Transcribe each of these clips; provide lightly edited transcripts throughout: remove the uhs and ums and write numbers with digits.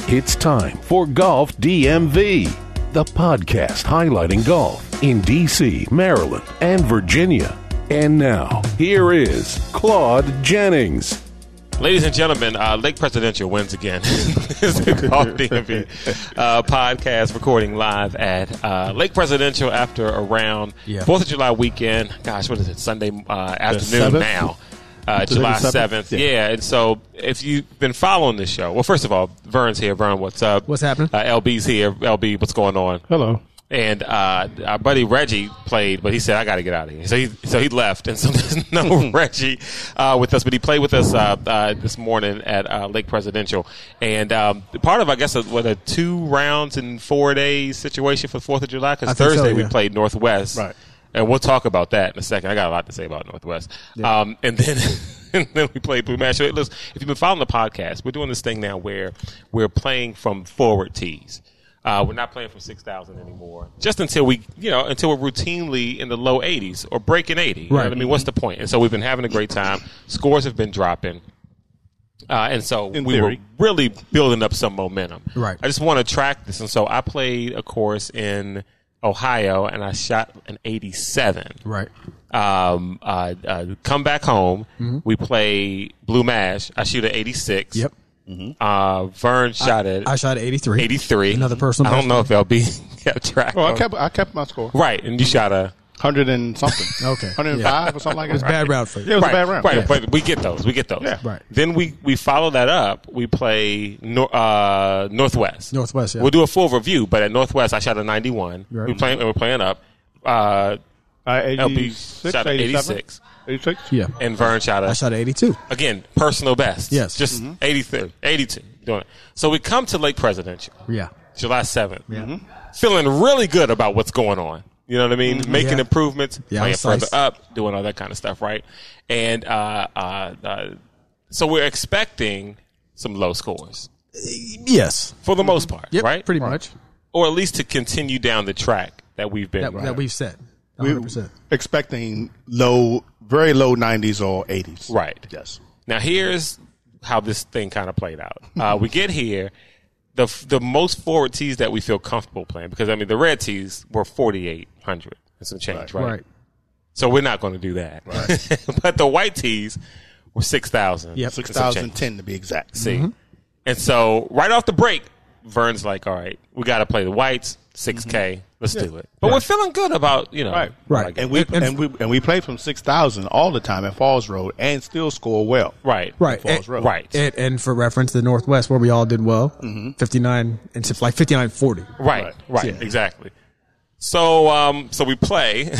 It's time for Golf DMV, the podcast highlighting golf in D.C., Maryland, and Virginia. And now, here is Claude Jennings. Ladies and gentlemen, Lake Presidential wins again. This is the Golf DMV podcast recording live at Lake Presidential after around 4th of July weekend. Gosh, what is it? Sunday afternoon now. July 7th. Yeah, and so if you've been following this show, well, first of all, Vern's here. Vern, what's up? What's happening? LB's here. LB, what's going on? Hello. And our buddy Reggie played, but he said, I got to get out of here. So he left. And so there's no Reggie with us. But he played with us this morning at Lake Presidential. And part of, I guess, a 2 rounds in 4 days situation for the 4th of July. Because Thursday we played Northwest. Right. And we'll talk about that in a second. I got a lot to say about Northwest. Yeah. And then we played Blue Mash. So listen, if you've been following the podcast, we're doing this thing now where we're playing from forward tees. We're not playing from 6,000 anymore. Just until we're routinely in the low 80s or breaking 80. You know what I mean? What's the point? And so we've been having a great time. Scores have been dropping. And so we were really building up some momentum. Right. I just want to track this. And so I played a course in Ohio, and I shot an 87. Right. Come back home. Mm-hmm. We play Blue Mash. I shoot an 86. Yep. Mm-hmm. Vern shot it. I shot 83. 83. Another personal. I don't know if LB kept track. Well, I kept my score. Right, and you shot a 100 and something. Okay. 105 or something like that. It was a bad round for you. Yeah, it was a bad round. Right, yeah. But we get those. Yeah. Right. Then we follow that up. We play Northwest. Northwest, yeah. We'll do a full review, but at Northwest, I shot a 91. Right. We're playing up. 86, LB shot an 86. 86? Yeah. And Vern shot I shot 82. Again, personal best. Yes. Just 83, 82. Doing it. So we come to Lake Presidential. Yeah. July 7th. Yeah. Mm-hmm. Feeling really good about what's going on. You know what I mean? Mm-hmm. Making improvements, playing further nice. up, doing all that kind of stuff, right? And so we're expecting some low scores. Yes. For the most part, Yep, right? pretty much. Or at least to continue down the track that we've been That we've set. We 100%. expecting very low 90s or 80s. Right. Yes. Now, here's how this thing kind of played out. We get here. The most forward tees that we feel comfortable playing, because, I mean, the red tees were 4,800 and some change, right? So we're not going to do that. Right. But the white tees were 6,000. Yep. 6,010 to be exact. See? Mm-hmm. And so right off the break, Vern's like, all right, we got to play the whites, 6K. Let's do it. But we're feeling good about, Right. And we play from 6,000 all the time at Falls Road and still score well. Right. Right. Falls Road. Right. And for reference, the Northwest, where we all did well, 59 and it's like 59-40. Right. Yeah. Exactly. So we play,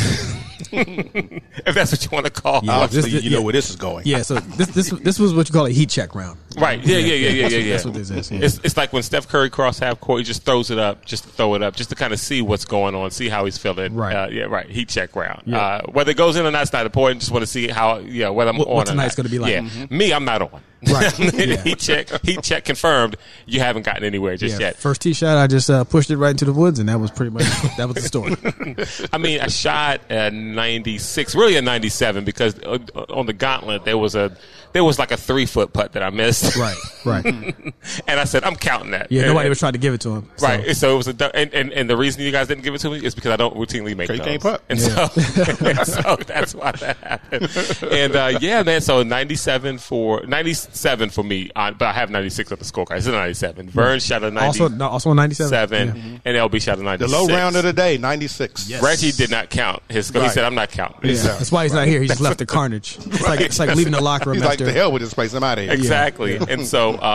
if that's what you want to call it. Obviously, you know where this is going. Yeah, so this was what you call a heat check round. Right. Yeah. That's what this is. Yeah. It's like when Steph Curry cross half court, he just throws it up, just to throw it up, just to kind of see what's going on, see how he's feeling. Right. Right. Heat check round. Yeah. Whether it goes in or not, it's not important. Just want to see how, whether I'm on what or tonight's not. going to be like. Yeah. Me, I'm not on. Right. Heat check confirmed. You haven't gotten anywhere just yet. First tee shot, I just pushed it right into the woods, and that was pretty much the story. I mean, I shot a 96, really a 97, because on the gauntlet there was like a 3-foot putt that I missed. Right. And I said, I'm counting that. Yeah, nobody was trying to give it to him. So. Right. So it was and the reason you guys didn't give it to me is because I don't routinely make those. You can't putt. And so that's why that happened. And man, so 97 for me, but I have 96 on the scorecard. It's a 97. Vern shot a 97. Also a 97. And LB shot a 96. The low round of the day, 96. Yes. Reggie did not count his score. He said, I'm not counting. Yeah. That's why he's not here. He just left the carnage. It's like leaving the locker room He's after. like, the hell with this place. I'm out of here. Exactly. Yeah. And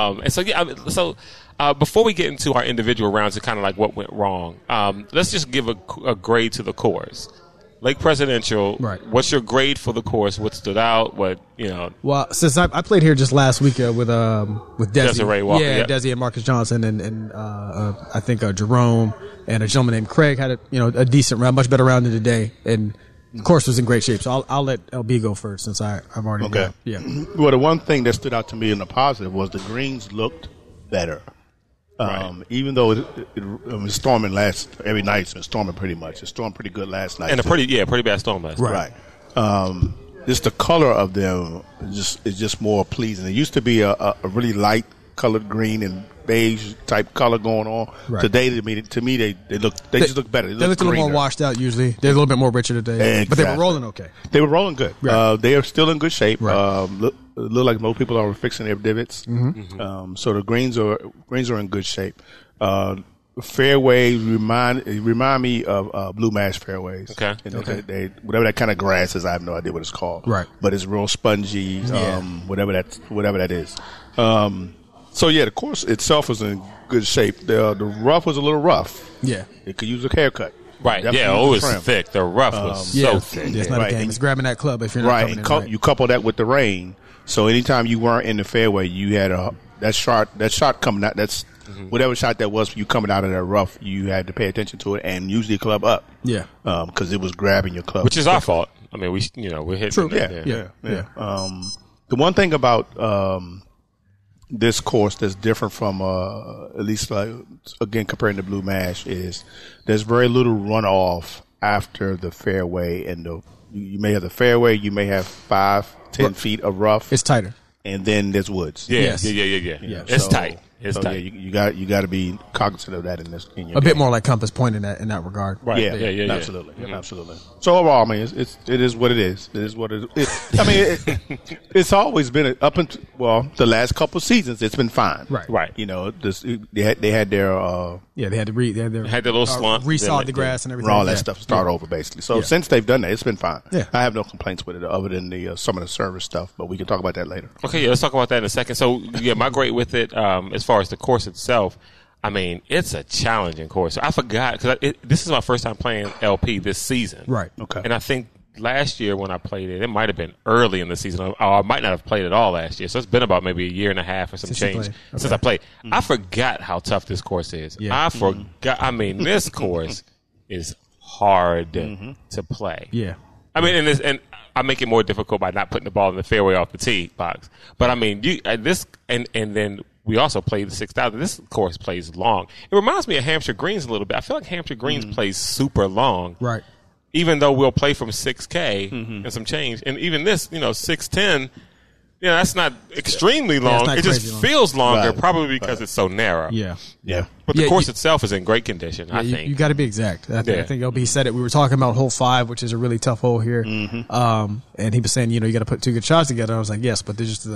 so before we get into our individual rounds and kind of like what went wrong, let's just give a grade to the course. Lake Presidential. Right. What's your grade for the course? What stood out? Well, since I played here just last week with Desi. Desiree Walker. Yeah, Desi and Marcus Johnson and I think Jerome and a gentleman named Craig had a decent round, much better round than today, and the course was in great shape. So I'll let LB go first since I've already okay. Yeah. Well, the one thing that stood out to me in the positive was the greens looked better. Right. Even though it was storming every night, it's been storming pretty much. It stormed pretty good last night. And a pretty bad storm last night. Right. Just the color of them is just more pleasing. It used to be a really light colored green and beige type color going on. Right. Today, to me, they just look better. They looked a little more washed out usually. They're a little bit more richer today. Exactly. But they were rolling okay. They were rolling good. Right. They are still in good shape. Right. Look like most people are fixing their divots. Mm-hmm. So the greens are in good shape. Fairways remind me of Blue Mash fairways. Okay. And they whatever that kind of grass is, I have no idea what it's called. Right. But it's real spongy. Whatever that is. So yeah, the course itself was in good shape. The rough was a little rough. Yeah. It could use a haircut. Right. Definitely It was trim. thick. The rough was so thick. Yeah, it's not Right. a game. It's grabbing that club if you're not Right. coming in right. You couple that with the rain. So anytime you weren't in the fairway, you had that shot coming out. That's whatever shot that was for you coming out of that rough. You had to pay attention to it and use the club up. Yeah. Because it was grabbing your club, Which is our fault. I mean, we're hitting. True. it. Yeah. The one thing about this course that's different from at least again comparing to Blue Mash is there's very little runoff after the fairway, and you may have the fairway, you may have 5-10 feet of rough. It's tighter. And then there's woods. Yeah. Yes. Yeah. It's tight. It's tight. Yeah, you got to be cognizant of that in your A bit game. more like Compass Point in that regard. Right. Yeah, Yeah. absolutely, absolutely. So overall, I mean, it is what it is. It is what it is. I mean, it's always been up until the last couple of seasons. It's been fine. Right. You know, they had their Yeah, they had Had the little slump. resawed the grass and everything. all that Yeah. stuff start over basically. So Yeah. since they've done that, it's been fine. Yeah. I have no complaints with it other than the some of the service stuff. But we can talk about that later. Okay, yeah, let's talk about that in a second. So, my great with it, as far as the course itself, I mean, it's a challenging course. I forgot, because this is my first time playing LP this season. Right. Okay. And I think last year when I played it might have been early in the season, or I might not have played it all last year. So it's been about maybe a year and a half or some Since you change played. since I played. I forgot how tough this course is. Yeah. I forgot. I mean, this course is hard to play. Yeah. I mean, and I make it more difficult by not putting the ball in the fairway off the tee box. But I mean, and then we also play the 6,000. This course plays long. It reminds me of Hampshire Greens a little bit. I feel like Hampshire Greens plays super long. Right. Even though we'll play from 6K and some change. And even this, 610, that's not extremely long. it's not it just crazy long. feels longer, Right. probably because it's so narrow. Yeah. Yeah. But the Yeah, course itself is in great condition, I think. You got to be exact. I think LB said it. We were talking about hole 5, which is a really tough hole here. And he was saying, you got to put 2 good shots together. I was like, yes, but there's just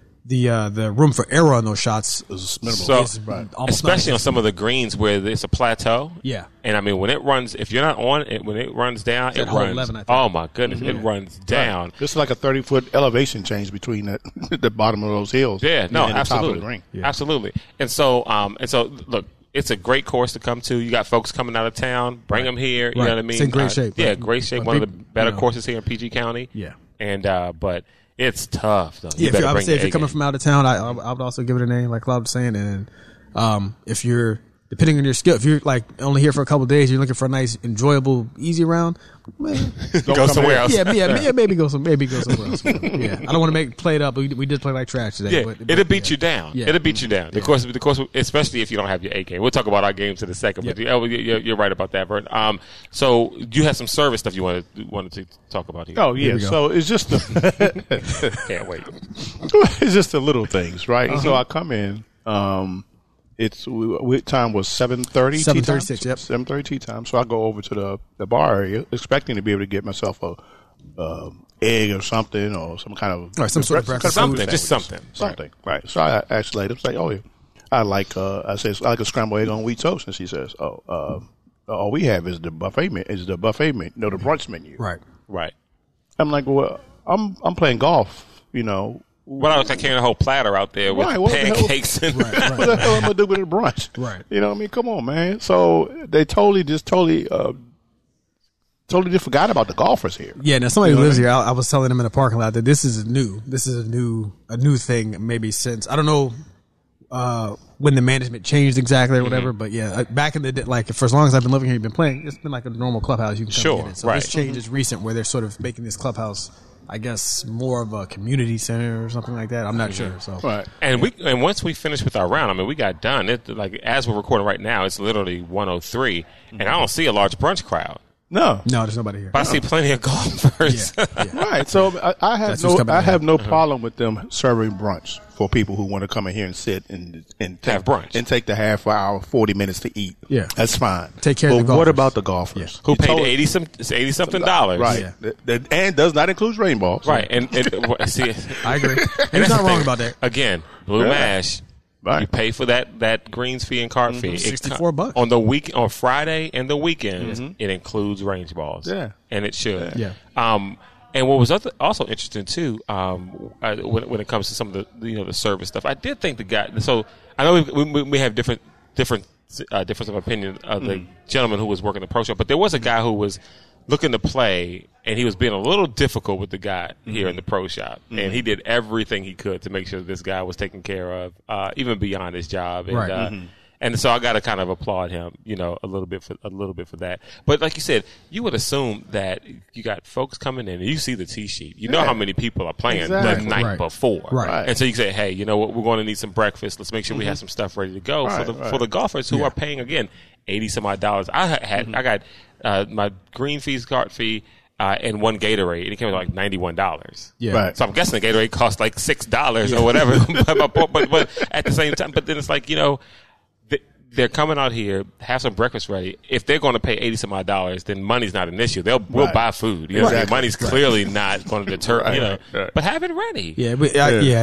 the room for error on those shots is minimal. So, It's almost especially non-existent. on some of the greens where it's a plateau. Yeah. And I mean, when it runs, if you're not on it, when it runs down, at it hole runs. 11, I think. Oh my goodness, it runs down. This is like a 30-foot elevation change between the bottom of those hills. Yeah, no, and the top of absolutely, the ring. absolutely. And so look, it's a great course to come to. You got folks coming out of town, bring them here. You know what I mean? It's in great shape. Yeah, Like, great shape. when One of the people, better courses here in PG County. Yeah. And but it's tough though. Yeah, better I would bring say if your you're coming A-game. from out of town, I would also give it a name, like Claude was saying. And if you're, depending on your skill, if you're like only here for a couple of days, you're looking for a nice, enjoyable, easy round, man, go somewhere else. maybe go somewhere else. Yeah, I don't want to play it up. But we did play like trash today. Yeah, but it'll beat you down. Yeah. It'll beat you down. The course, especially if you don't have your A game. We'll talk about our games in a second. But you're right about that, Vern. So you had some service stuff you wanted to talk about here. Oh yeah, we go. so it's just Can't wait. it's just the little things, right? So I come in. Time was 7:30. 7:36, yep. 7:30 tea time. So I go over to the bar area, expecting to be able to get myself a egg or something, or some kind of Or some sort of breakfast. Something, just something. something. Right. So I asked the lady, I was like, "Oh, yeah, I like I like a scrambled egg on wheat toast," and she says, "Oh, all we have is the buffet menu. The brunch menu." Right. I'm like, "Well, I'm playing golf, Well, I was like carrying a whole platter out there with Right, what the hell? pancakes and What the hell am I gonna do with a brunch?" Right. You know what I mean? Come on, man. So they totally just forgot about the golfers here. Yeah, now somebody who lives here, I was telling them in the parking lot that this is a new thing, maybe since, I don't know when the management changed exactly or whatever, but yeah, back in the day, like for as long as I've been living here, you've been playing, it's been like a normal clubhouse. You can come Sure, get it. So right. this change is recent where they're sort of making this clubhouse, I guess, more of a community center or something like that. I'm not sure. So Right. And once we finished with our round, I mean, we got done. It like as we're recording right now, it's literally 1:03, and I don't see a large brunch crowd. No. there's nobody here. But I see plenty of golfers. Right. So I have That's who's coming I in. have no problem with them serving brunch for people who want to come in here and sit and take, Have brunch. and take the half hour, 40 minutes to eat. Yeah. That's fine. Take care but of the what golfers. about the golfers? Who You paid told- $80 something dollars. Right. Yeah. And does not include rainbows. Right. And see, I agree. And that's he's the not wrong thing. about that. Again, Blue Yeah. Mash. Right. You pay for that greens fee and cart fee. It $64 on the on Friday and the weekends. It includes range balls. Yeah. And it should. Yeah. And what was also interesting too, when it comes to some of the service stuff, I did think the guy. So I know we have different difference of opinion of the gentleman who was working the pro shop, but there was a guy who was looking to play, and he was being a little difficult with the guy here in the pro shop, and he did everything he could to make sure this guy was taken care of, even beyond his job. And, Right. And so I got to kind of applaud him, a little bit for that. But like you said, you would assume that you got folks coming in and you see the tee sheet. You know how many people are playing Exactly. the night Right. before, Right. And so you say, hey, you know what? We're going to need some breakfast. Let's make sure we have some stuff ready to go for the golfers who are paying again $80 some odd dollars. I got my green fees, cart fee. And one Gatorade, and it came to like $91. Yeah. Right. So I'm guessing the Gatorade cost like $6 or whatever. but at the same time, but then it's like, they're coming out here, have some breakfast ready. If they're going to pay $80 some odd dollars, then money's not an issue. We'll buy food. You know what I mean? Money's clearly not going to deter. But have it ready. Yeah, but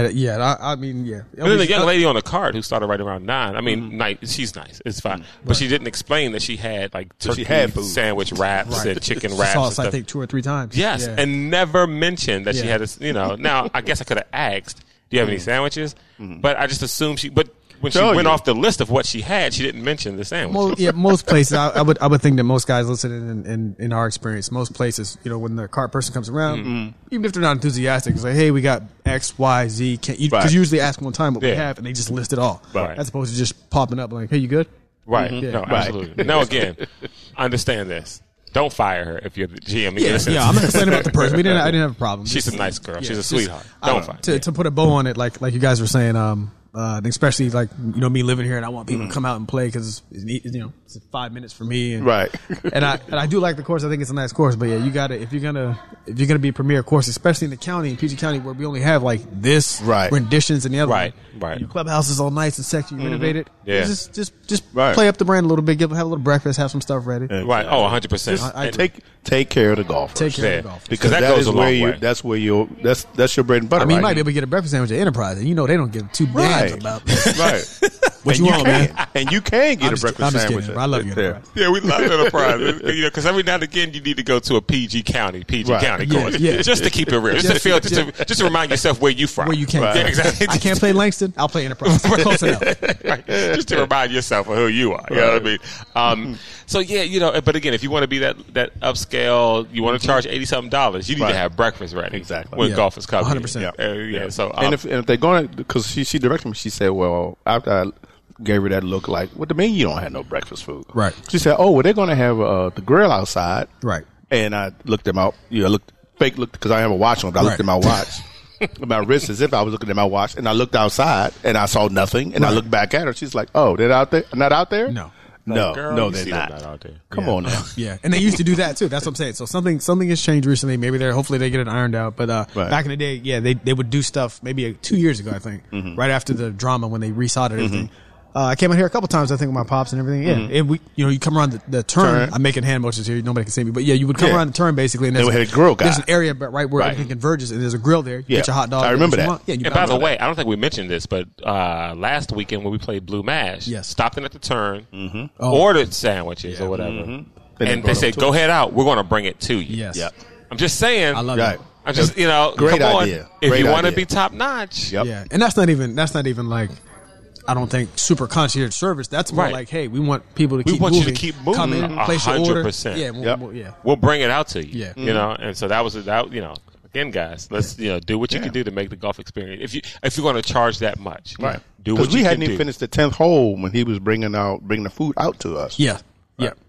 I mean, yeah. And then the young lady on the cart who started right around 9. I mean, she's nice. It's fine. But she didn't explain that she had like turkey food. sandwich wraps and chicken She wraps. saw and us, stuff. I think, 2 or 3 times. Yes, Yeah. and never mentioned that she Yeah. had Now, I guess I could have asked, do you have any sandwiches? But I just assumed but when she Tell went you. off the list of what she had, she didn't mention the sandwiches. Most places, I would think that most guys listening in our experience, most places, when the cart person comes around, even if they're not enthusiastic, it's like, hey, we got X, Y, Z. Because Right. you usually ask one time what we Yeah. have, and they just list it all. Right. As opposed to just popping up like, hey, you good? Right. Yeah. No, Right. absolutely. Now, again, understand this. Don't fire her if you're the GM. And you're listening Yeah, to I'm not this. complaining about the person. I didn't have a problem. She's a nice girl. She's a sweetheart. Don't fire. To put a bow on it, like you guys were saying, especially like me living here, and I want people to come out and play because it's 5 minutes for me, and, Right. and I do like the course. I think it's a nice course, but yeah, you got to if you're gonna be a premier course, especially in the county, in PG County, where we only have like this renditions and the other Right, one. right. Your clubhouse is all nice and sexy, you renovated. Yeah. just Right. play up the brand a little bit, have a little breakfast, have some stuff ready. Right. Oh, 100%. I Take care of the golfers. Take care Yeah. of the golf. Because that that goes is a long where way. that's where that's your bread and butter. I mean, you right? might be able to get a breakfast sandwich at Enterprise, and they don't give 2 damns Right. about Right. what And you want, can. man. And you can get I'm a just breakfast kidding, sandwich. bro. I love you, there. Enterprise. Yeah, we love Enterprise. Because every now and again you need to go to a PG County Right. course, Yeah. just to keep it real, just to remind yourself where you from, Where you can. Yeah, exactly. I can't play Langston. I'll play Enterprise. Close enough. Right. Just to remind yourself of who you are. You know what I mean? So yeah, but again, if you want to be that upscale, you want to charge $80 something, you need Right. to have breakfast ready. Exactly. When Yeah. golf is coming. 100%. Yeah. So And if they're going to, because she directed me, she said, well, after I gave her that look like, what do you mean you don't have no breakfast food? Right. She said, oh, well, they're going to have the grill outside. Right. And I looked them out. Looked because I have a watch on, but I looked Right. at my watch. My wrist as if I was looking at my watch, and I looked outside and I saw nothing, and I looked back at her. She's like, "Oh, they're out there? Not out there? No. no, girl, no, you they're see them not. out there. Come on now." Yeah, and they used to do that too. That's what I'm saying. So something has changed recently. Maybe hopefully they get it ironed out. But Right. back in the day, yeah, they would do stuff maybe 2 years ago, I think, right after the drama when they resodded everything. I came out here a couple times, I think, with my pops and everything. Yeah, and you come around the turn. I'm making hand motions here. Nobody can see me, but yeah, you would come around the turn basically, and They had a grill guy. There's an area right where everything converges, and there's a grill there. You get your hot dog. I remember get what you that. want. Yeah, you And by buy the one. way, I don't think we mentioned this, but last weekend when we played Blue Mash, Yes. stopped in at the turn, Oh. ordered sandwiches or whatever, And and brought they said, them to "Go us. head out. We're going to bring it to you." Yes. Yep. I'm just saying. I love Right. it. I'm just Great come on. idea. If Great you want to idea. be top notch, Yep. Yeah, and that's not even like, I don't think super concierge service. That's more Right. like, hey, we want people to We keep want you moving. to keep moving. Come in, place your order. 100%. Yeah, Yep. yeah. we'll bring it out to you. Yeah. You know, and so that was again, guys, let's do what you can do to make the golf experience. If you're going to charge that much, do what Because we you hadn't can even do. finished the 10th hole when he was bringing the food out to us. Yeah. Yeah.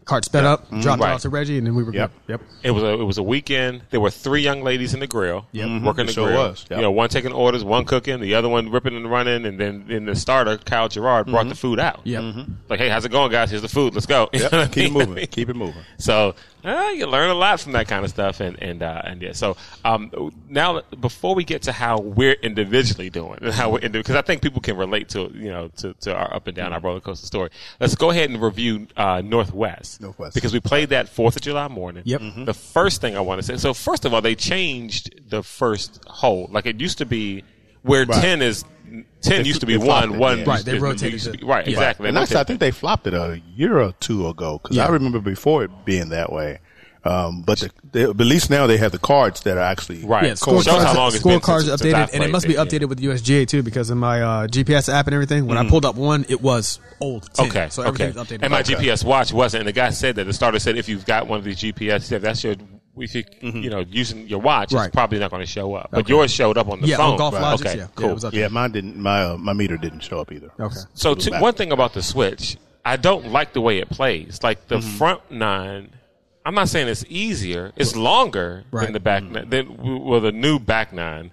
cart sped up, dropped it Right. off to Reggie, and then we were Yep. good. Yep. It was a weekend. There were 3 young ladies in the grill, working the It sure grill. was. Yep. You know, one taking orders, one cooking, the other one ripping and running, and then in the starter, Kyle Gerard brought the food out. Yep. Like, hey, how's it going, guys? Here's the food. Let's go. You know what I Yep. Keep it mean? moving. Keep it moving. So you learn a lot from that kind of stuff, and yeah. So now, before we get to how we're individually doing, and how we're because I think people can relate to to our up and down, our roller coaster story. Let's go ahead and review Northwest because we played that 4th of July morning. Yep. The first thing I want to say. So first of all, they changed the first hole. Like it used to be where 10 is. 10 used to be they flopped 1. it, 1 yeah. Right, they is- rotated used to it. be- Right, Yeah. exactly. And They actually, I rotated think they flopped it a year or 2 ago because Yeah. I remember before it being that way. But at least now they have the cards that are actually Right. Yeah, Shows how long it's been scorecards since updated, I've and it played must be it, yeah. updated with USGA too because of my GPS app and everything. When I pulled up one, it was old. 10, Okay. so okay. everything's updated. And my Okay. GPS watch wasn't. And the guy said that the starter said if you've got one of these GPS, he said that's your. If you using your watch, Right. it's probably not going to show up. But yours showed up on the Yeah, phone. on Golf Right. Logic, Okay. yeah, Cool. it was updated. Yeah, mine didn't. My meter didn't show up either. Okay. So Little back. one thing about the Switch, I don't like the way it plays. Like the front 9. I'm not saying it's easier. It's longer Right. than the back 9. The new back 9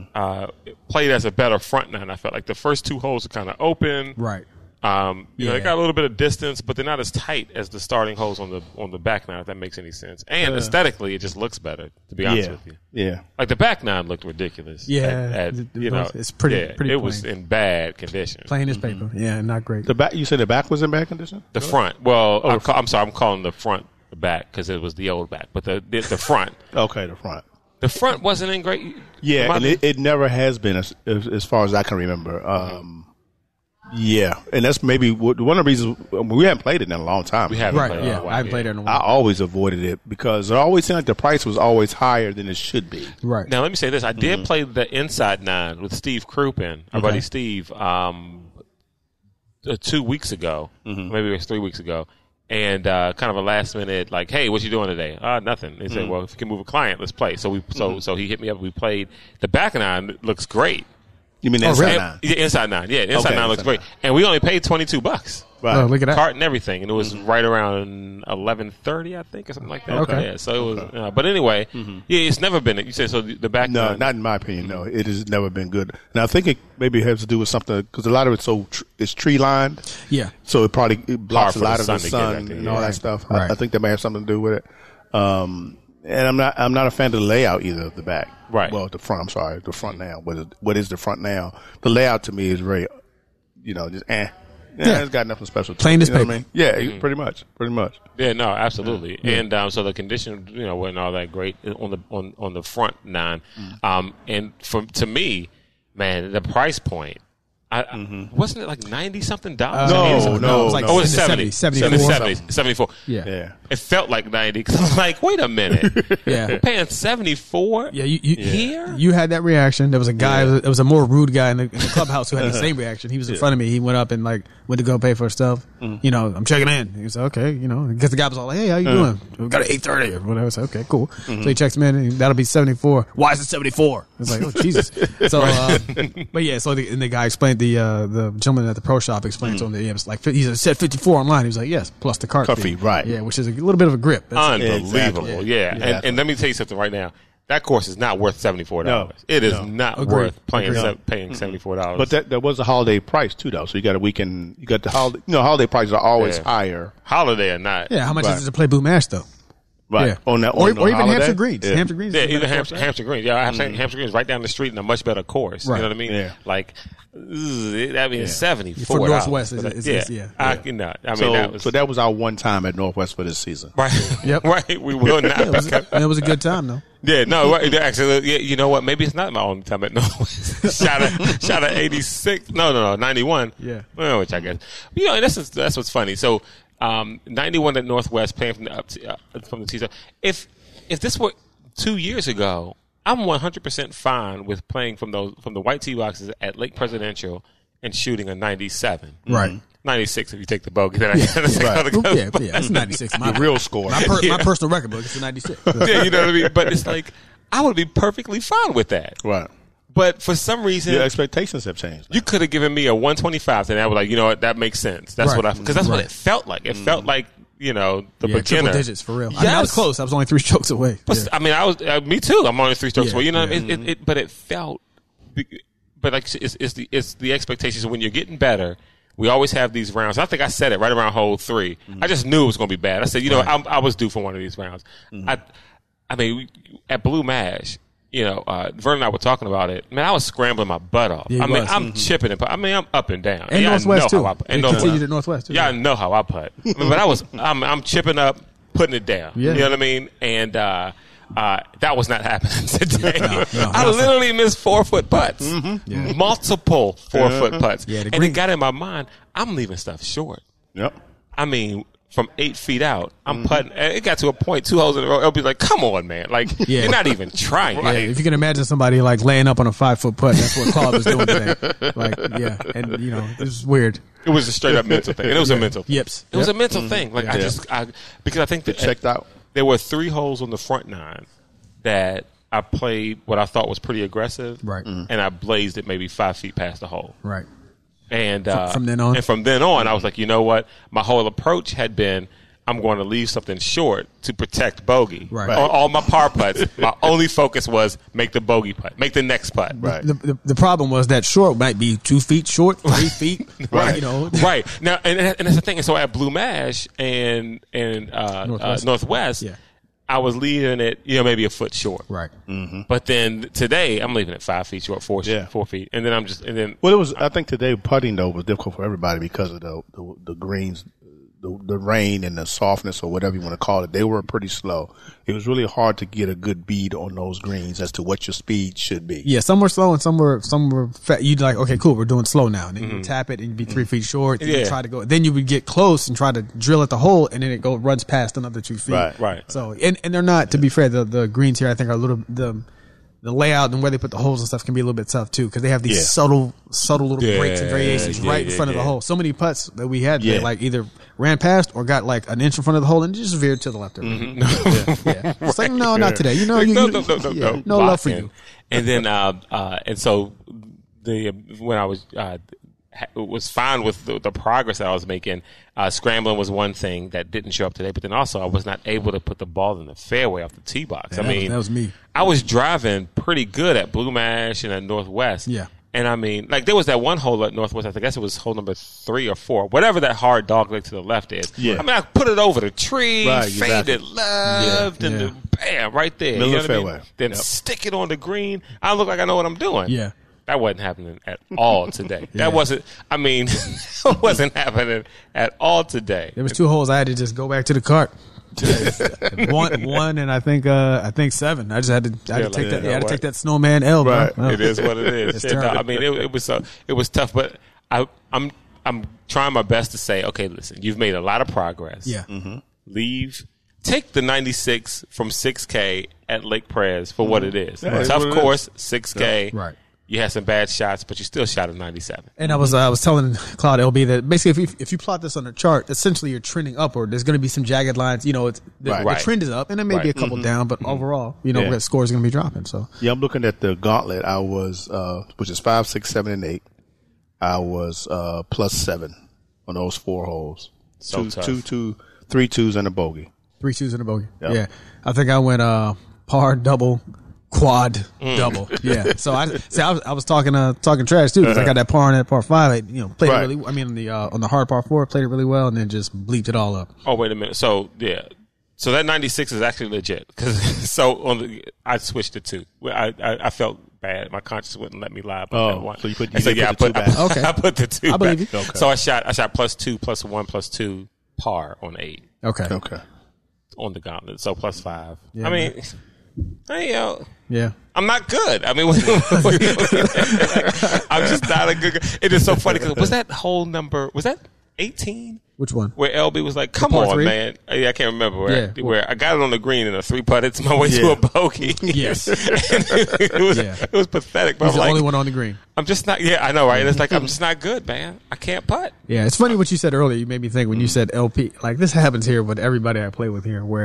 it played as a better front 9. I felt like the first 2 holes are kind of open. Right. They got a little bit of distance, but they're not as tight as the starting holes on the back 9. If that makes any sense. And aesthetically, it just looks better. To be honest Yeah. with you, Yeah. like the back 9 looked ridiculous. Yeah, it's pretty. Yeah, pretty it was in bad condition. plain as paper. Yeah, not great. The back. You said the back was in bad condition. The front. Well, I'm sorry. I'm calling the front the back because it was the old back, but the front. Okay, the front. The front wasn't in great. Yeah, and it never has been as far as I can remember. Yeah, and that's maybe one of the reasons we haven't played it in a long time. we haven't Right. played it in Yeah, a while, I haven't played it in a I while. always avoided it because it always seemed like the price was always higher than it should be. Right. Now let me say this: I did play the Inside 9 with Steve Crouppen, our buddy Steve, 2 weeks ago, maybe it was 3 weeks ago, and kind of a last minute like, "Hey, what you doing today?" Nothing. He said, "Well, if you can move a client, let's play." So so he hit me up. We played. The back 9 looks great. You mean Oh, inside really? nine? Yeah, Inside 9. Yeah, Inside Okay, 9 looks Inside great, 9. and we only paid $22. Right. Oh, look at that. Cart and everything, and it was right around 11:30, I think, or something like that. Okay. Yeah, so it was. But anyway, yeah, it's never been. You said so. The back. No, nine- not in my opinion. No, it has never been good. And I think it maybe has to do with something because a lot of it's it's tree lined, Yeah. so it probably blocks a for the lot of the sun to get sun back and there. all Yeah. that stuff. Right. I think that may have something to do with it. And I'm not a fan of the layout either of the back. Right. Well, the front. I'm sorry, the front now. What is the front now? The layout to me is very, just Yeah, it's got nothing special. To Plain it, as you know what paper. I mean? Yeah, pretty much. Yeah, no, absolutely. And so the condition, wasn't all that great on the front 9. And to me, man, the price point. Wasn't it like $90-something? No, It was like Oh, it was 70, 70. 74. 74. Yeah. Yeah. It felt like 90 because I'm like, wait a minute. Yeah. We're paying 74 Yeah, you here? You had that reaction. There was a guy. It was a more rude guy in the clubhouse who had the same reaction. He was in front of me. He went up and went to go pay for stuff. I'm checking in. He was like, okay, because the guy was all like, hey, how you doing? We got an 8:30 or whatever. I said, okay, cool. So he checks him in. And that'll be 74. Why is it 74? I was like, oh Jesus. So, but yeah. So the guy explained the gentleman at the pro shop explained to him that it was like he said 54 online. He was like, yes, plus the cart Cart fee, right. Yeah, which is a little bit of a grip. That's- Unbelievable. Exactly. Yeah. Yeah. And let me tell you something right now. That course is not worth $74. No. It is No. not Agreed. worth paying Agreed. $74. But that was a holiday price too, though. So you got a weekend. You got the holiday. Holiday prices are always Yeah. higher. Holiday or not. Yeah, how much Right. is it to play Boot Mash though? Right. Yeah. On that, or on the even holiday? Hampshire Greens. Yeah. Hampshire Greens. Yeah, is a either better Hampshire, course, right? Hampshire Greens. Yeah, I'm saying Hampshire Greens right down the street and a much better course. Right. You know what I mean? Yeah. Like, that means $74. For Northwest, But, yeah. I mean, So that was our one time at Northwest for this season. right. Yep. Right. We will not. It was a good time though. Yeah, no, right, actually, yeah, you know what? Maybe it's not my only time at Northwest. shot at 86. No, 91. Yeah. Well, which I guess. That's what's funny. So, 91 at Northwest, playing from the tees up. If this were 2 years ago, I'm 100% fine with playing from the white tee boxes at Lake Presidential and shooting a 97. Right. 96 if you take the bogey. Then I gotta go. Yeah, that's 96. My The real score. my personal record book is a 96. Yeah, you know what I mean? But it's like, I would be perfectly fine with that. Right. But for some reason, Your expectations have changed. you could have given me a 125, and I was like, you know what, that makes sense. That's Right. because that's what Right. it felt like. It felt like the triple beginner. digits for real. Yes. I mean, I was close. I was only 3 strokes away. But, Yeah. I mean, I was me too. I'm only 3 strokes away. You know what I mean? Yeah. But it felt. But like it's the expectations when you're getting better. We always have these rounds. I think I said it right around hole 3. I just knew it was going to be bad. I said, I was due for one of these rounds. I mean, at Blue Mash, Vernon and I were talking about it. Man, I was scrambling my butt off. Yeah, I mean, was. I'm chipping it. I mean, I'm up and down. And Northwest too. And continued at Northwest too. Yeah, I know how I putt. But I'm chipping up, putting it down. Yeah. You know what I mean? And that was not happening today. No, I literally missed 4-foot putts, multiple 4-foot putts, Yeah, and it got in my mind. I'm leaving stuff short. Yep. I mean, from 8 feet out, I'm putting. And it got to a point, 2 holes in a row. It'll be like, come on, man! Like you're not even trying. Yeah, if you can imagine somebody like laying up on a 5-foot putt, that's what Claude was doing today. Like, yeah, and it was weird. It was a straight up mental thing. And it was a mental thing. Yips. It was a mental thing. Like because I think that Checked out. there were 3 holes on the front 9 that I played what I thought was pretty aggressive, Right. And I blazed it maybe 5 feet past the hole. Right. And from then on? and from then on, I was like, you know what? My whole approach had been, I'm going to leave something short to protect bogey. Right. On all my par putts, my only focus was make the bogey putt, make the next putt. Right. The problem was that short might be 2 feet short, 3 feet. Right. Right. Now, and that's the thing. And so at Blue Mash and Northwest, Yeah. I was leaving it, maybe a foot short. Right. But then today, I'm leaving it 5 feet short, 4 feet, and then Well, it was. I think today putting though was difficult for everybody because of the greens, the rain and the softness or whatever you want to call it. They were pretty slow. It was really hard to get a good bead on those greens as to what your speed should be. Yeah, some were slow and some were fast. You'd like, okay, cool, we're doing slow now. And then you tap it and you'd be 3 feet short. And you try to go. Then you would get close and try to drill at the hole, and then it runs past another 2 feet. Right. So, and they're not, to be fair, the greens here I think are a little the layout and where they put the holes and stuff can be a little bit tough too, because they have these subtle little breaks and variations right in front of the hole. So many putts that we had that like either ran past or got like an inch in front of the hole and just veered to the left or right. It's like, no, not today. No love for you. And then and so when I was fine with the progress that I was making. Scrambling was one thing that didn't show up today, but then also I was not able to put the ball in the fairway off the tee box. Yeah, that was me. I was driving pretty good at Blue Mash and at Northwest. Yeah. And I mean, like there was that one hole at Northwest, I guess it was hole number 3 or 4, whatever that hard dog leg to the left is. Yeah. I mean, I put it over the tree, faded exactly. left, and then bam, right there. Middle you know of what I fairway. mean? Then stick it on the green. I look like I know what I'm doing. Yeah. That wasn't happening at all today. That wasn't happening at all today. There was 2 holes I had to just go back to the cart. one and I think 7. I just had to take that snowman L, bro. Right. Oh. It is what it is. It's terrible. I mean, it was tough, but I'm trying my best to say, okay, listen, you've made a lot of progress. Yeah. Take the 96 from 6K at Lake Perez for what it is. Yeah, Tough what it course, 6K. Right. You had some bad shots, but you still shot a 97. And I was telling Claude LB that basically if you plot this on a chart, essentially you're trending upward. There's going to be some jagged lines. The trend is up, and there may be a couple down, but overall, the score is going to be dropping. So yeah, I'm looking at the gauntlet. I was which is 5, 6, 7, and 8. I was +7 on those 4 holes. So tough. 3 twos and a bogey. 3 twos and a bogey. Yep. Yeah, I think I went par, double, quad, double. Yeah. So I was talking trash too, because I got that par on that par 5. Played it really. I mean, on the hard par 4, played it really well, and then just bleeped it all up. Oh, wait a minute. So so that 96 is actually legit, because I switched it to. I felt bad. My conscience wouldn't let me lie about that one. So you put I put the 2 back. Okay. I put the 2 I believe back. you. Okay. So I shot +2, +1, +2 par on 8 Okay. on the gauntlet. So +5. Yeah, I mean, Yeah. I'm not good. I mean, I'm just not a good guy. It is so funny, because was that whole number, was that 18? Which one? Where LB was like, come par on, 3? man. I can't remember Yeah. where I got it on the green and a 3-putt to my way to a bogey. Yes. It was pathetic. But He's I'm the like, only one on the green. I'm just not, I know, right? It's like, I'm just not good, man. I can't putt. Yeah, it's funny what you said earlier. You made me think when you said LP. Like, this happens here with everybody I play with here, where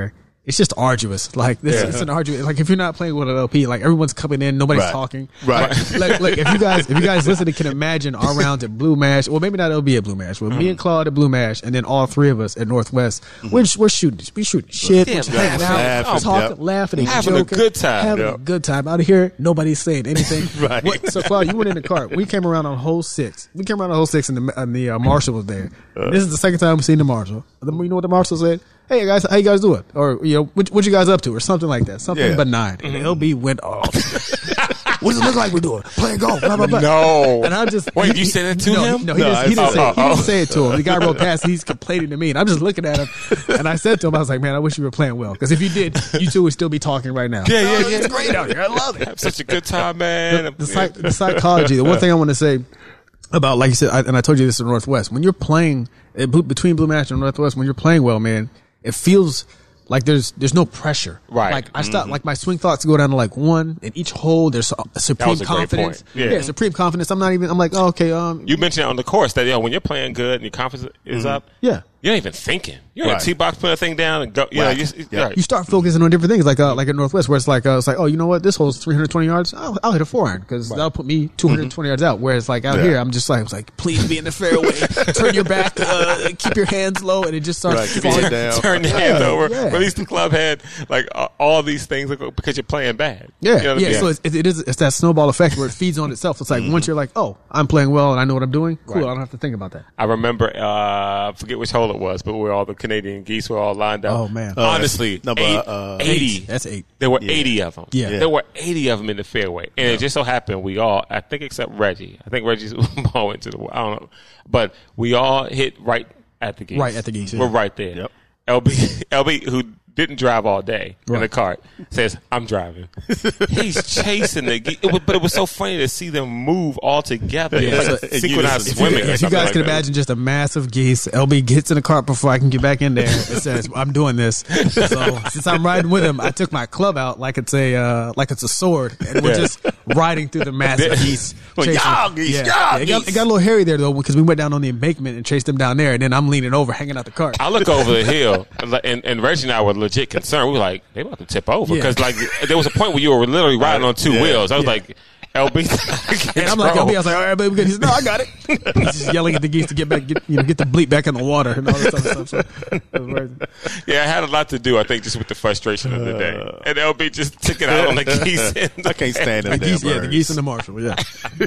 it's just arduous. Like this, it's an arduous. Like if you're not playing with an LP, like everyone's coming in, nobody's talking. Right. Like if you guys listening can imagine our rounds at Blue Mash, well maybe not LB at Blue Mash, but me and Claude at Blue Mash, and then all three of us at Northwest, we're shooting shit, we're hanging out, talking, laughing, and having joking, a good time, having a good time. Out of here, nobody's saying anything. Right. So Claude, you went in the cart. We came around on hole 6. We came around on hole 6, and the Marshal was there. This is the second time we've seen the Marshal. You know what the Marshal said? Hey guys, how you guys doing? Or what you guys up to, or something like that. Something benign. And LB went off. What does it look like we're doing? Playing golf. Blah blah blah. No. And I just wait. You said that to him? No, he didn't say it to him. The guy wrote past. He's complaining to me, and I'm just looking at him. And I said to him, I was like, man, I wish you were playing well, because if you did, you two would still be talking right now. Yeah. It's great out here. I love it. Have such a good time, man. The psychology. The one thing I want to say about, like you said, and I told you this in Northwest, when you're playing between Blue Mash and Northwest, when you're playing well, man, it feels like there's no pressure. Right. Like I stop, like my swing thoughts go down to like 1, and each hole there's a supreme confidence. Yeah. Supreme confidence. I'm like, oh, okay. You mentioned on the course that when you're playing good and your confidence is up, yeah, you're not even thinking. You're in a tee box, put a thing down, and go. You start focusing on different things, like at Northwest, where it's like, oh, you know what? This hole's 320 yards. I'll hit a 4-iron because that'll put me 220 yards out. Whereas like out here, I'm just like, please be in the fairway. Turn your back, keep your hands low, and it just starts falling down. Turn your hands over. Yeah. But at least the club had like all these things because you're playing bad. Yeah, you know what I mean? So it's that snowball effect where it feeds on itself. It's like once you're like, oh, I'm playing well and I know what I'm doing. Cool, I don't have to think about that. I remember, I forget which hole it was, but we were all the Canadian geese were all lined up. Oh man, honestly, number 80. That's 8. There were 80 of them. Yeah, there were 80 of them in the fairway, and it just so happened we all, I think except Reggie, I think Reggie's ball went to the, I don't know, but we all hit right at the geese. Right at the geese. Yeah. We're right there. Yep. LB, who didn't drive all day in the cart, says, I'm driving. He's chasing the geese. But it was so funny to see them move all together. It's like synchronized swimming. If you guys can imagine just a massive geese, LB gets in the cart before I can get back in there. It says, I'm doing this. So since I'm riding with him, I took my club out like it's a sword, and we're just riding through the massive geese. Y'all geese, It got a little hairy there though, because we went down on the embankment and chased them down there, and then I'm leaning over, hanging out the cart. I look over the hill, and Reggie and I were legit concerned. We were like, they about to tip over, because like there was a point where you were literally riding on 2 wheels. I was like, LB, and I'm like, LB, I was like, all right, baby, good. He said, no, I got it. He's just yelling at the geese to get back, get the bleep back in the water and all this other stuff. So, yeah, I had a lot to do, I think, just with the frustration of the day. And LB just took it out on the geese. I can't stand them. The geese and the Marshal. Yeah.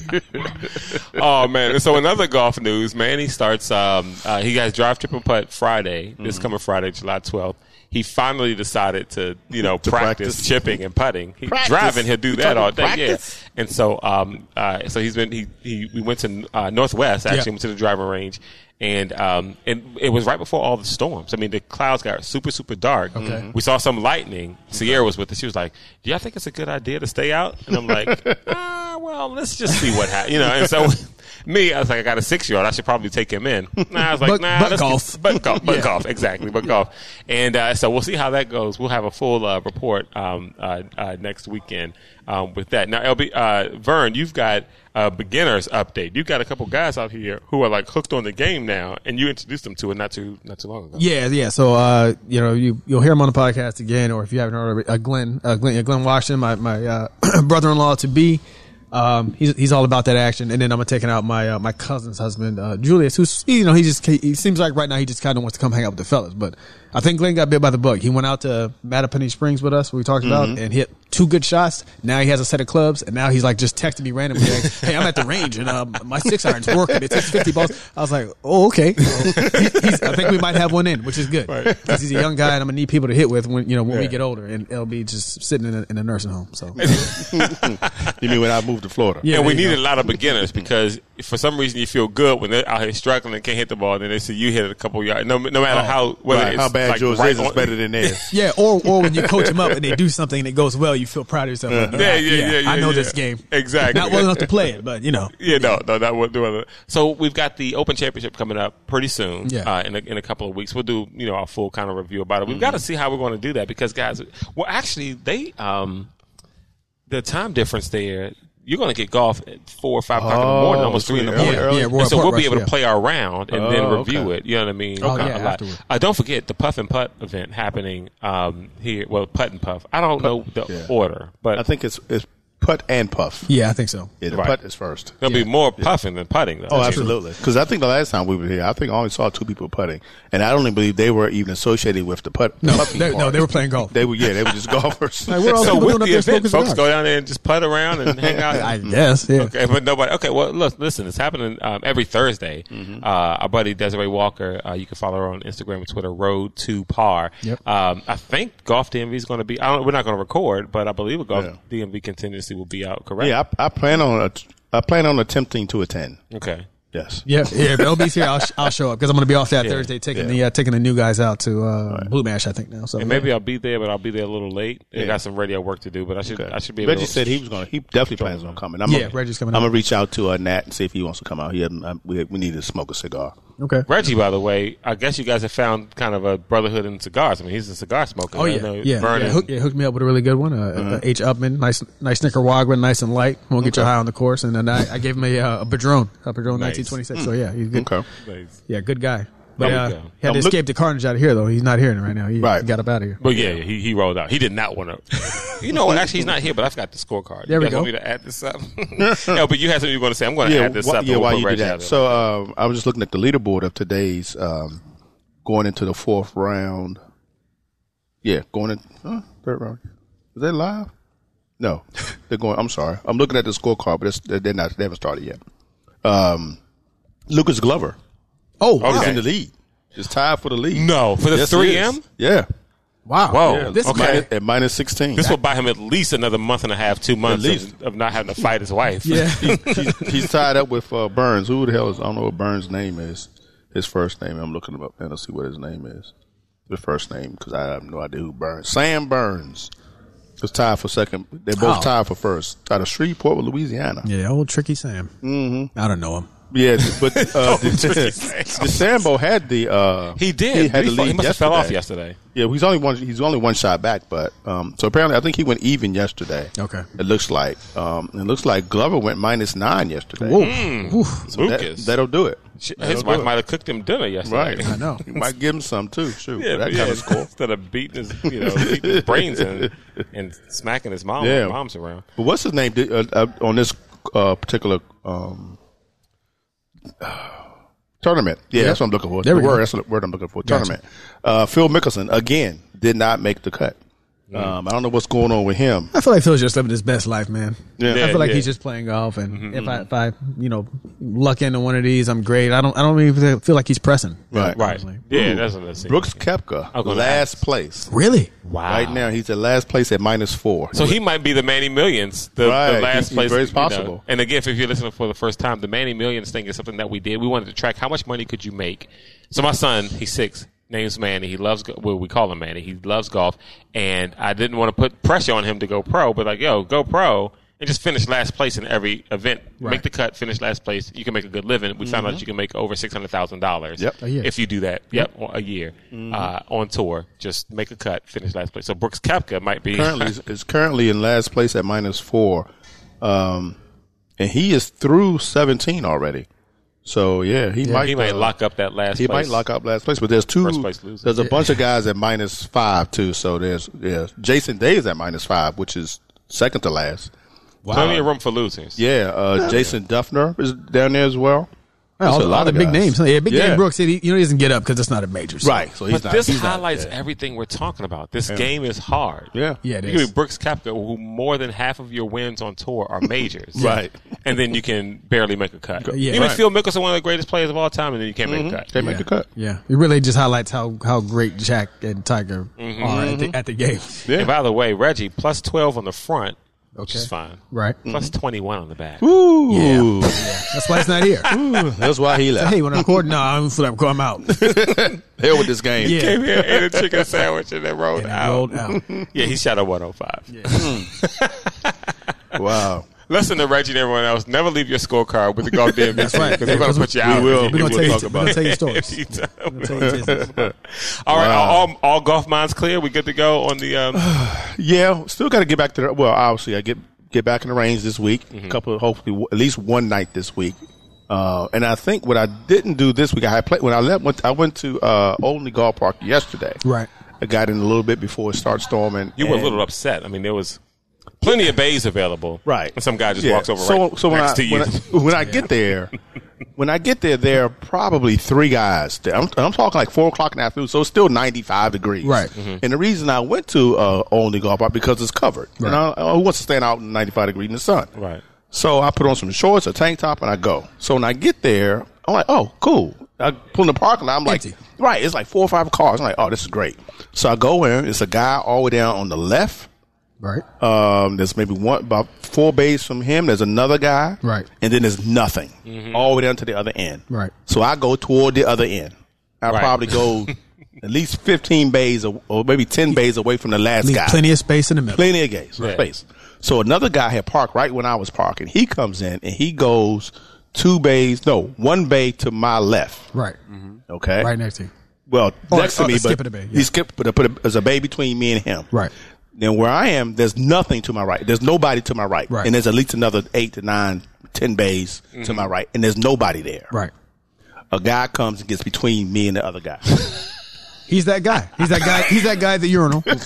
Oh man! And so another golf news, man. He starts. He has drive, trip, and putt Friday. This coming Friday, July 12th. He finally decided to practice chipping and putting. Driving, he'll do that all day. Practice? Yeah. And so, so he's been. We went to Northwest. Actually, went to the driving range, and it was right before all the storms. I mean, the clouds got super, super dark. Okay. We saw some lightning. Sierra was with us. She was like, "Do y'all think it's a good idea to stay out?" And I'm like, well, let's just see what happens. And so. Me, I was like, I got a 6-year-old. I should probably take him in. I was like, golf. But golf, exactly. But golf. And so we'll see how that goes. We'll have a full report next weekend with that. Now, LB, Vern, you've got a beginner's update. You've got a couple guys out here who are like hooked on the game now, and you introduced them to it not too long ago. Yeah. So you'll hear him on the podcast again, or if you haven't heard of it, Glenn Washington, my brother-in-law to be. He's all about that action, and then I'm taking out my cousin's husband, Julius, who's he seems like right now he just kind of wants to come hang out with the fellas, but I think Glenn got bit by the bug. He went out to Mattapony Springs with us, we talked about, and hit 2 good shots. Now he has a set of clubs, and now he's like just texting me randomly, like, "Hey, I'm at the range, and my 6-iron's working. It takes 50 balls." I was like, "Oh, okay." I think we might have one in, which is good, because he's a young guy, and I'm gonna need people to hit with when we get older, and LB just sitting in a nursing home. So you mean when I moved to Florida? Yeah, we need a lot of beginners, because for some reason you feel good when they're out here struggling and can't hit the ball, and then they see you hit it a couple yards. No matter how bad like yours is better than theirs. Yeah, or when you coach them up and they do something and it goes well, you feel proud of yourself. Like, I know this game. Exactly. Not well enough to play it, but Yeah, no, that wouldn't do it. So we've got the Open Championship coming up pretty soon. Yeah. In a couple of weeks, we'll do our full kind of review about it. We've got to see how we're going to do that, because guys, well, actually the time difference there. you're going to get golf at 4 or 5 o'clock in the morning, almost 3 in the morning. Royal And so Park we'll be Rush, able to play our round and then review it. You know what I mean? Oh, yeah, A lot. afterward. Don't forget the Puff and Putt event happening here. Well, Putt and Puff. I don't know the order, but I think it's putt and puff. Yeah, I think so. Yeah, the Right. putt is first. there'll be more puffing than putting, though. Oh, absolutely. Because I think the last time we were here, I think I only saw 2 people putting, and I don't even believe they were even associated with the putt. No, putting they part. were playing golf. They were just golfers. Like, we're all So people with doing up the there event, smoking folks cigars. go down there and just putt around and hang out. I guess, yeah. Okay, but nobody. Okay, well, look, listen, it's happening every Thursday. Our buddy Desiree Walker, you can follow her on Instagram and Twitter, Road to Par. Yep. I think Golf DMV is going to be. We're not going to record, but I believe a Golf DMV contingency will be out. Correct? Yeah, I plan on attempting to attend. Okay. Yes. Yeah, if LB's here, I'll show up because I'm going to be off that Thursday taking the new guys out to Blue Mash, I think now. So And maybe I'll be there, but I'll be there a little late. I got some radio work to do, but I should be able Reggie to. said he was going to. He definitely plans on coming. Reggie's coming I'm out. going to reach out to Nat and see if he wants to come out. We need to smoke a cigar. Okay. Reggie, by the way, I guess you guys have found kind of a brotherhood in cigars. I mean, he's a cigar smoker. Oh I yeah, know yeah. Vernon. Hooked me up with a really good one. H. Upman, nice Nicaraguan, nice and light. Won't get you high on the course. And then I gave him a Padron, 1926. So yeah, he's good. Okay. Nice. Yeah, good guy. But There we go. he had to escape the carnage out of here though. He's not here right now. He got up out of here. But yeah, he rolled out. He did not want to. You know what? Actually, he's not here, but I forgot the scorecard. There we you guys go. want me to add this up? No, but you had something you were going to say. I'm going to add this up. Yeah, We'll why put you do Reggie that? out there. So I was just looking at the leaderboard of today's going into the 4th round. Yeah, going in 3rd round. Is that live? No, they're going. I'm sorry. I'm looking at the scorecard, but they're not. They haven't started yet. Lucas Glover Oh, is wow. Okay. in the lead. It's tied for the lead. No, for the Yes, it 3M? is. Yeah. Wow. Whoa. Yeah, This Okay. at minus 16. This will buy him at least another month and a half, 2 months At least. of not having to fight his wife. Yeah. He's tied up with Burns. Who the hell is? I don't know what Burns' name is. His first name. I'm looking him up and to see what his name is. The first name, because I have no idea who Burns. Sam Burns was tied for second. They both tied for first. Out of Shreveport, Louisiana. Yeah, old Tricky Sam. Mm-hmm. I don't know him. Yeah, but DeSambo had the. He did. He had the He lead must have fell off yesterday. Yeah, he's only one shot back, but so apparently I think he went even yesterday. Okay. It looks like Glover went -9 yesterday. Whoa. So Lucas. that'll do it. His wife might have cooked him dinner yesterday. Right. I know. You might give him some too. Shoot, Yeah, that yeah. kind of score. Instead of beating his brains and smacking his moms around. But what's his name on this particular tournament? Yeah, that's what I'm looking for. There we go. That's the word I'm looking for. Gotcha. Tournament. Phil Mickelson again did not make the cut. I don't know what's going on with him. I feel like Phil's just living his best life, man. Yeah. I feel like Yeah. he's just playing golf, and if I luck into one of these, I'm great. I don't even feel like he's pressing. Right. Right. Honestly. Yeah, that's what I see. Brooks Koepka, I'm gonna last place. Really? Wow. Right now, he's at last place at -4. So he might be the Manny Millions, the Right. last He's place. very you know. possible. And again, if you're listening for the first time, the Manny Millions thing is something that we did. We wanted to track how much money could you make. So my son, he's 6, name's Manny. He loves, well, we call him Manny. He loves golf. And I didn't want to put pressure on him to go pro, but like, yo, go pro and just finish last place in every event. Right. Make the cut, finish last place. You can make a good living. We found out you can make over $600,000 Yep. A year. if you do that. Yep, a year on tour. Just make a cut, finish last place. So Brooks Koepka might be Is currently in last place at -4, and he is through 17 already. So yeah, he might lock up that last. He place. might lock up last place, but there's two. First place loser. There's a bunch of guys at -5 too. So there's Jason Day is at -5, which is second to last. Plenty of room for losers. Yeah, Jason Duffner is down there as well. All, There's a lot all the of big guys. names. Yeah, big Yeah. name Brooks. He doesn't get up because it's not a major. So. Right. So he's But not. this he's not highlights there. everything we're talking about. This game is hard. Yeah. Yeah, it You give is. me Brooks Koepka, who more than half of your wins on tour are majors. Right. And then you can barely make a cut. Yeah. Even Right. Phil Mickelson, one of the greatest players of all time, and then you can't make a cut. They make the cut. Yeah, it really just highlights how great Jack and Tiger are at the game. Yeah. And by the way, Reggie, plus 12 on the front, which Okay. is fine. Right. Plus 21 on the back. Ooh. Yeah. That's why it's not here. That's why he left. Hey, when I record, no, I'm out. Hell with this game. Yeah. Came here, ate a chicken sandwich, and then rolled And out. rolled out. Yeah, he shot a 105. Wow. Listen to Reggie and everyone else. Never leave your scorecard with the golf DMV. That's right. Because we're going to put you out. We will. We're gonna will tell talk about you it. stories. All right, Wow. all golf minds clear. We good to go on the. Yeah, still got to get back to the. Well, obviously, I get get back in the range this week. Hopefully at least one night this week. And I think what I didn't do this week, I went to Olney Golf Park yesterday. Right. I got in a little bit before it started storming. You were a little upset. I mean, there was plenty of bays available. Right. And some guy just walks over so next to you. When I get there, there are probably 3 guys there. I'm talking like 4 o'clock in the afternoon, so it's still 95 degrees. Right. And the reason I went to Olney Golf Park because it's covered. Right. And who wants to stand out in 95 degrees in the sun? Right. So I put on some shorts, a tank top, and I go. So when I get there, I'm like, oh, cool. I pull in the parking lot. I'm like, Empty. right, it's like 4 or 5 cars. I'm like, oh, this is great. So I go in. It's a guy all the way down on the left. Right. There's maybe about 4 bays from him. There's another guy. Right. And then there's nothing all the way down to the other end. Right. So I go toward the other end. I probably go at least 15 bays or maybe 10 bays away from the last guy. Plenty of space in the middle. Plenty of space. So another guy had parked right when I was parking. He comes in and he goes 1 bay to my left. Right. Okay. Right next to you. Well, next to me, but skipping a bay. Yeah. he skipped, but there's a bay between me and him. Right. Then where I am, there's nothing to my right. There's nobody to my right. Right. And there's at least another 8 to 9, 10 bays to my right. And there's nobody there. Right. A guy comes and gets between me and the other guy. He's that guy. He's that guy at the urinal at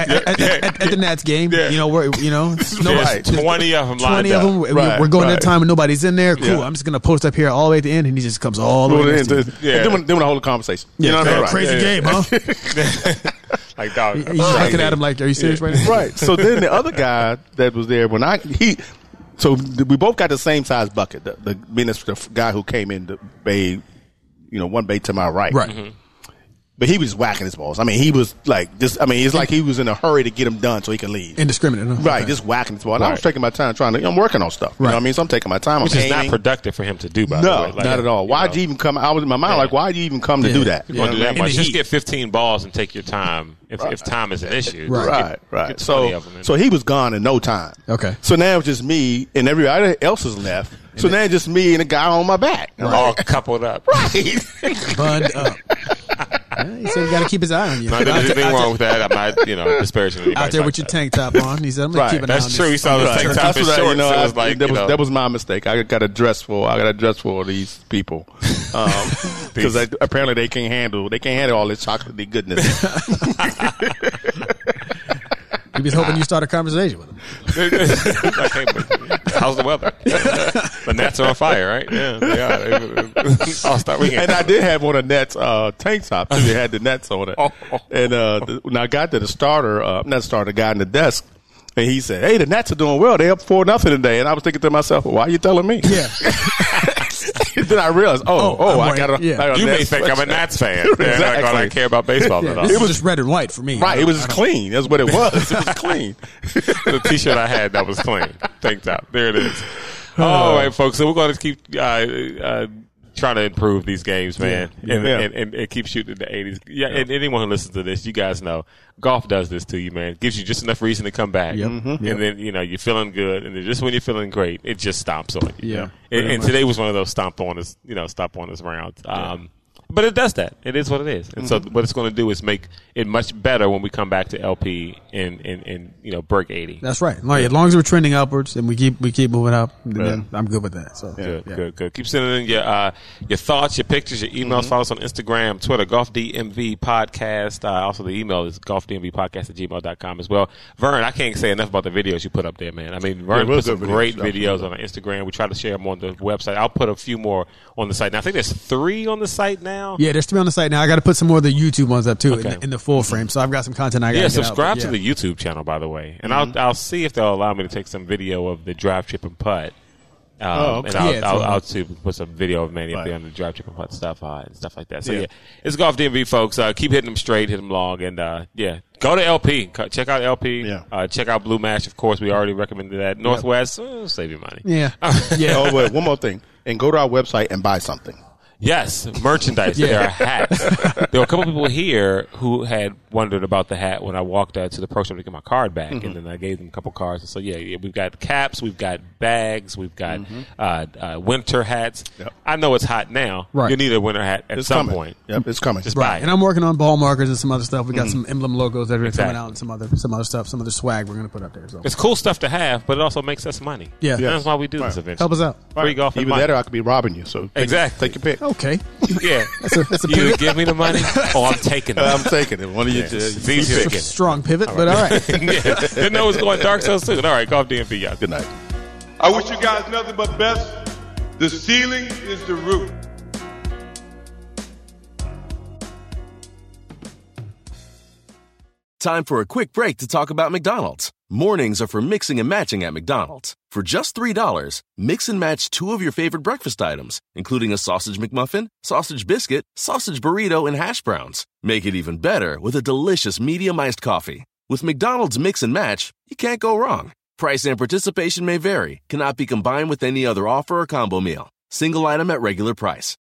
the Nats game. Yeah. You know where There's Right. 20 of them lined 20 of up. them. Right, We're going right. at a time when nobody's in there. Cool. Yeah. I'm just gonna post up here all the way at the end, and he just comes all the way next to you. And then we hold a conversation. You know what I mean? Right. Crazy game, huh? Like, dog. He's looking at him like, "Are you serious right now?" Right. So then the other guy that was there so we both got the same size bucket. The guy who came in the bay, 1 bay to my right. Right. But he was just whacking his balls. I mean, he was like it's like he was in a hurry to get him done so he can leave. Indiscriminate. Huh? Right, Okay. just whacking his ball. And I was taking my time I'm working on stuff. You know what I mean? So I'm taking my time. Which I'm is not aiming. productive for him to do, by the No, way. Like, not at all. Why'd you even come? I was in my mind like, why'd you even come to do that? You're going to do that In much. the Just heat. get 15 balls and take your time if time is an issue. Right. Just Right. Get 20 of them in. So he was gone in no time. Okay. So now it's just me and everybody else is left. So now it's just me and a guy on my back. all coupled up. Right. Bunned up. Yeah, he said, "You got to keep his eye on you." Not that there's anything wrong with that. I'm not, disparaging anybody. Out there with your tank top on. He said, "I'm gonna keep an eye on That's true. He this." saw the Right. tank top That's and what shorts. I, It was like, that was my mistake. I got to dress for these people because apparently they can't handle all this chocolatey goodness. He was hoping you start a conversation with him. How's the weather? The Nets are on fire, right? Yeah, they are. All-Star weekend. And I did have on a Nets tank top too. They had the Nets on it. And when I got to the guy in the desk, and he said, "Hey, the Nets are doing well. They up 4-0 today." And I was thinking to myself, well, "Why are you telling me?" Yeah. Then I realized, I got to. yeah. You may think I'm a Nats fan. Exactly. Like, I don't care about baseball at all. It was just red and white for me. Right, it was just clean. That's what it was. It was clean. The T-shirt I had that was clean. Tank top. There it is. All right, folks. So we're going to keep trying to improve these games, man, and keep shooting in the 80s. Yeah, and anyone who listens to this, you guys know golf does this to you, man. It gives you just enough reason to come back, and then you're feeling good, and then just when you're feeling great, it just stomps on you. Yeah, and today was one of those stomp on us rounds. But it does that. It is what it is. And so what it's going to do is make it much better when we come back to LP and break 80. That's right. Like, as long as we're trending upwards and we keep moving up, then I'm good with that. So Good. Keep sending in your thoughts, your pictures, your emails. Follow us on Instagram, Twitter, Golf DMV Podcast. Also, the email is golfdmvpodcast@gmail.com as well. Vern, I can't say enough about the videos you put up there, man. I mean, Vern put some great videos on our Instagram. We try to share them on the website. I'll put a few more on the site. Now, I think there's 3 on the site now. Yeah, there's 3 on the site now. I got to put some more of the YouTube ones up too Okay. in the full frame. So I've got some content I got to get subscribe out, to the YouTube channel, by the way, and I'll see if they'll allow me to take some video of the drive, chip, and putt. okay. And I'll put some video of Manny up there on the drive, chip, and putt stuff and stuff like that. So it's Golf DMV, folks. Keep hitting them straight, hit them long, and go to LP. Check out LP. Yeah. Check out Blue Mash. Of course, we already recommended that. Northwest, save your money. Yeah. Oh, wait, one more thing. And go to our website and buy something. Yes, merchandise. There are hats. There were a couple people here who had wondered about the hat when I walked to the pro shop to get my card back, and then I gave them a couple cards. So yeah, we've got caps, we've got bags, we've got winter hats. Yep. I know it's hot now. Right. You need a winter hat at some point. Yep, it's coming. Just buy it. And I'm working on ball markers and some other stuff. We got some emblem logos that are coming out, and some other stuff, some other swag we're going to put up there. So It's cool stuff to have, but it also makes us money. Yeah. And that's why we do this event. help us out. Free golf and Either money. that or I could be robbing you. So Exactly. take your pick. Okay. Yeah. That's a You pivot. give me the money, or I'm taking it. I'm taking it. One of you. It's easy to get. Strong pivot, but all right. Yeah. Didn't know it was going dark so soon. All right, golf DMV, y'all. Good night. I wish you guys nothing but best. The ceiling is the roof. Time for a quick break to talk about McDonald's. Mornings are for mixing and matching at McDonald's. For just $3, mix and match 2 of your favorite breakfast items, including a sausage McMuffin, sausage biscuit, sausage burrito, and hash browns. Make it even better with a delicious medium iced coffee. With McDonald's Mix and Match, you can't go wrong. Price and participation may vary, cannot be combined with any other offer or combo meal. Single item at regular price.